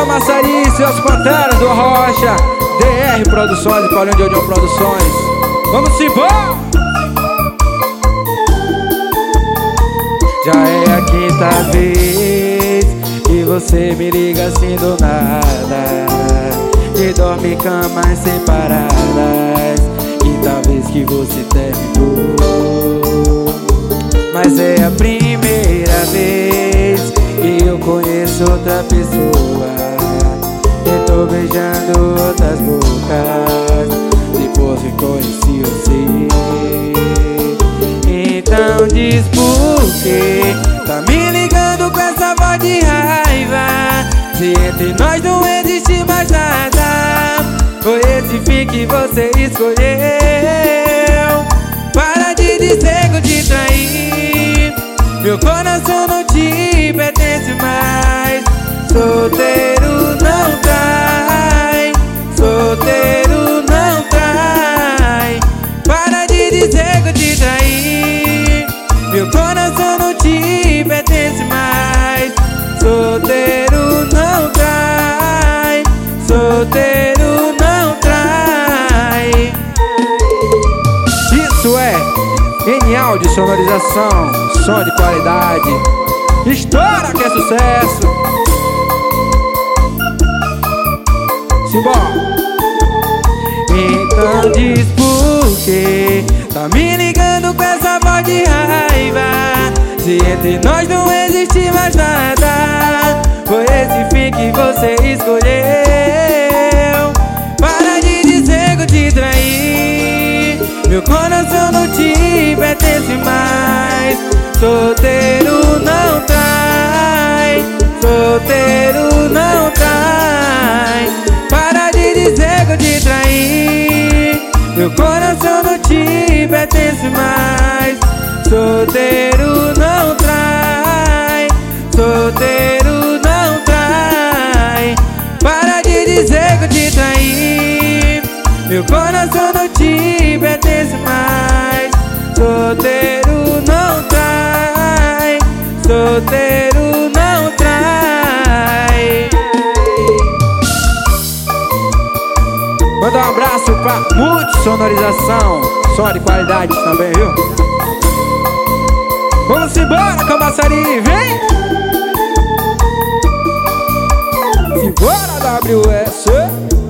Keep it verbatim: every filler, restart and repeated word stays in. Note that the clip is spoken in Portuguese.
Camaçari, seus panteras do Rocha, D R Produções e Paulinho de Odião Produções. Vamos embora! Já é a quinta vez que você me liga assim do nada, e dorme em camas separadas. Quinta vez que você terminou, mas é a primeira vez que eu conheço outra pessoa e tô beijando outras bocas depois que conheci você. Então diz por que tá me ligando com essa voz de raiva, se entre nós não existe mais nada. Foi esse fim que você escolheu. Para de dizer que eu te traí, meu coração não te pertence mais. Solteiro não trai, solteiro não trai. Para de dizer que eu te traí, meu coração não te pertence mais. Solteiro não trai, solteiro não trai. Isso é N áudio, sonorização, som de qualidade. Estoura que é sucesso. Simbora. Então diz por que tá me ligando com essa voz de raiva, se entre nós não existe mais nada. Foi esse fim que você escolheu. Para de dizer que eu te traí, meu coração não te pertence mais. Solteiro não trai, solteiro não trai. Para de dizer que eu te traí, meu coração não te pertence mais. Solteiro não trai, solteiro não trai. Para de dizer que eu te traí, meu coração não te pertence mais. Solteiro não trai, solteiro não trai. Manda um abraço pra Multisonorização, som de qualidade também, viu? Vamos embora, Camaçari, vem! Simbora, W S!